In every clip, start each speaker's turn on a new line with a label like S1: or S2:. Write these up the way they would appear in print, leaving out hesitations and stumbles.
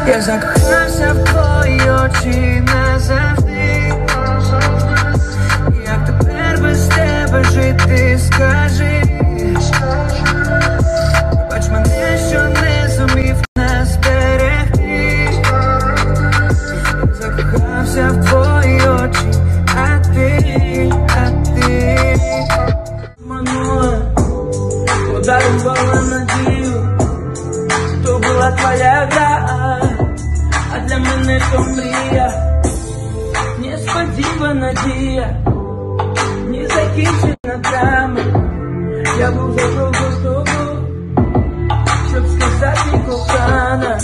S1: Я закохався в твої очі назавжди. Як тепер без тебе жити, скажи. Пробач мене, що не зумів нас берегти. Я закохався в твої очі, а ти манула, подарувала надію. То була твоя гра, а для мене то мрія. Несподівана дія, незакінчена драма. Я був задовго з тобою, щоб сказати кохана.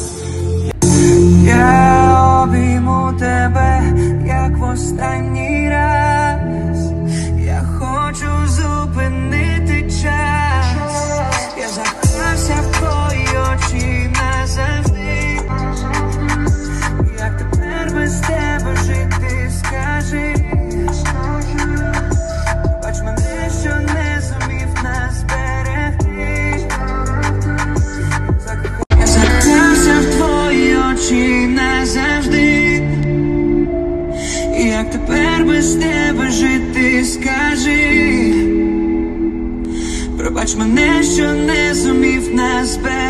S1: Я обійму тебе, як в останній раз. Я хочу зупинити час. Я закохався в твої очі назавжди. Як тепер без тебе жити, скажи. Бач мене, що не зумів нас берегти. Я закохався в твої очі назавжди. Як тепер без тебе жити, скажи. Пробач мене, що не зумів нас берегти.